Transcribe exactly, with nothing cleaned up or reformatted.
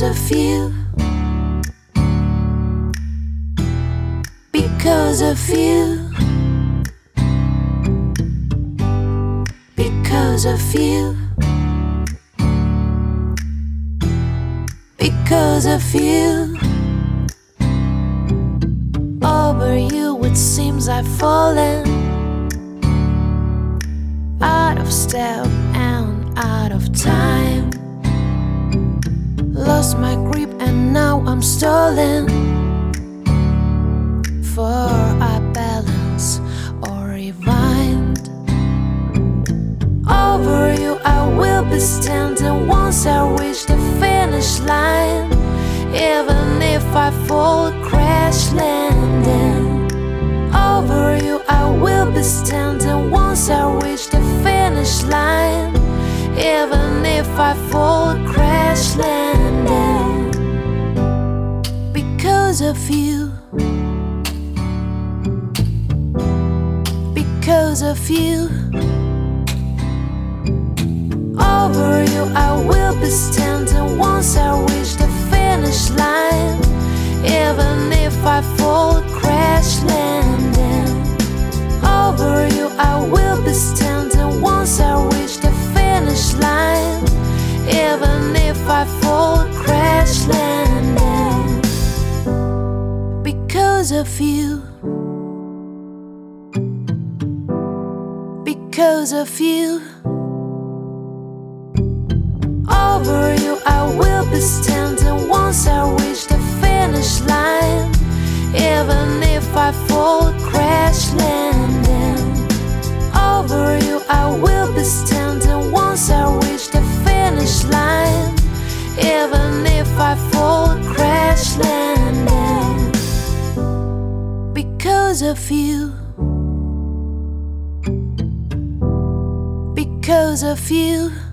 of you, because of you, because of you, because of you. Over you it seems I've fallen out of step and out of time. Lost my grip and now I'm stalling for a balance or rewind. Over you I will be standing once I reach the finish line, even if I fall crash landing. Over you I will be standing once I reach the finish line, even if I fall crash landing. Because of you, because of you. Over you I will be standing once I reach the finish line, even if I fall crash landing. Over you I will be standing once I reach the finish line, even if I fall crash landing. Because of you, because of you. Over you I will be standing once I reach the finish line, even if I fall crash landing. Over you I will be standing once I reach the finish line, even if I fall crash landing. Because of you, because of you.